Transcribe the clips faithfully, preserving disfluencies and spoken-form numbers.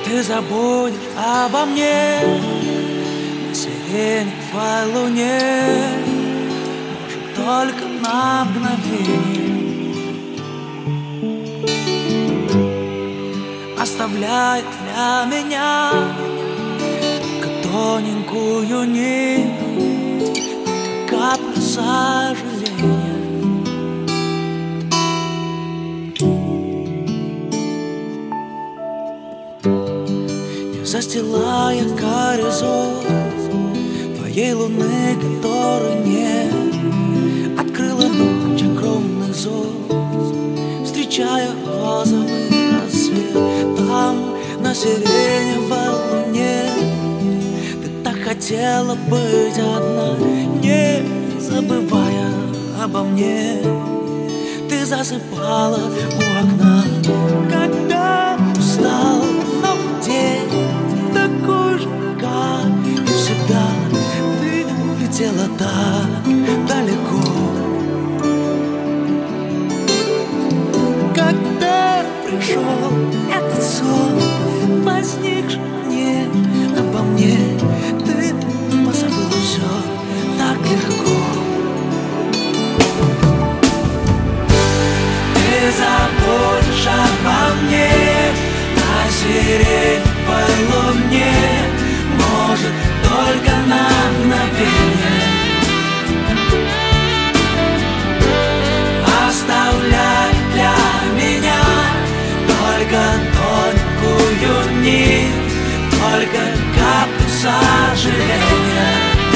Ты забудешь обо мне на сиреневой луне, может, только на мгновение, оставляя для меня только тоненькую нить, каплю сожаления. Не застилая горизонт твоей луны, которой нет, открыла ночь огромных звезд, встречая розовый рассвет. Там, на сиреневой луне, ты так хотела быть одна, не забывая обо мне. Ты засыпала у окна, когда устал новый день, такой же, как и всегда. Ты улетела так далеко. Когда пришел этот сон, возникший не обо мне, ты позабыла все так легко. Ты забудешь обо мне на сиреневой луне, может, только на мгновение, оставляя для меня только тонкую нить, только каплю сожаления.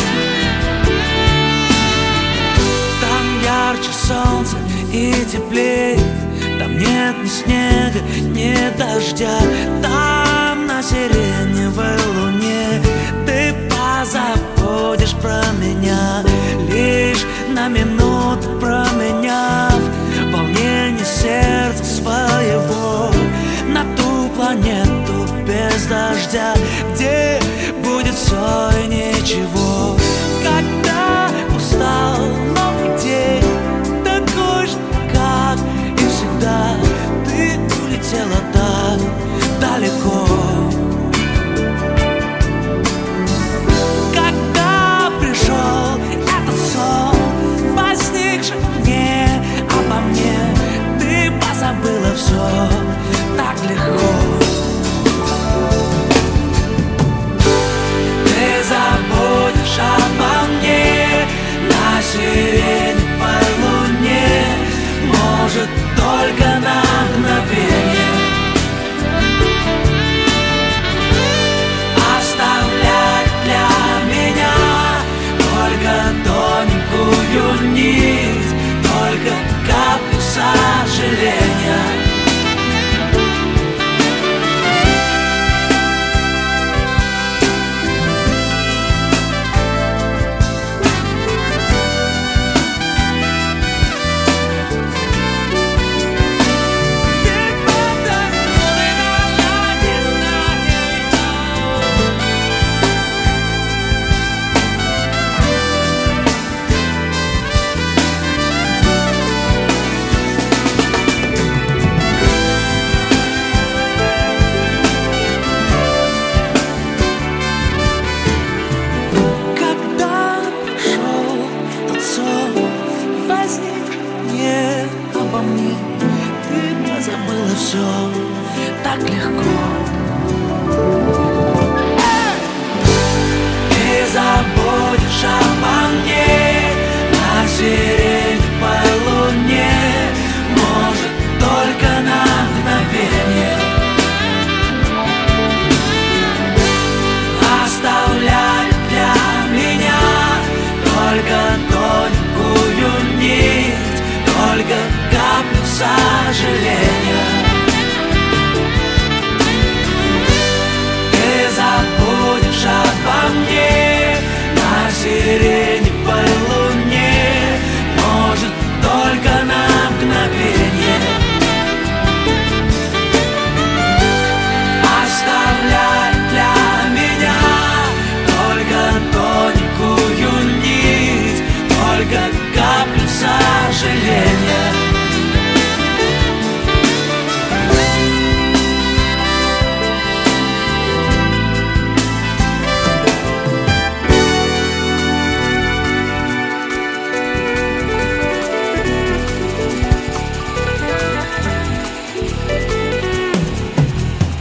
Там ярче солнце и теплее, там нет ни снега, ни дождя. Там, на сиреневой луне, ты позабудешь про меня, лишь на минуту променяв волнение сердца своего на ту планету без дождя, где будет все и ничего. Когда устал новый день, такой же, как и всегда, ты улетела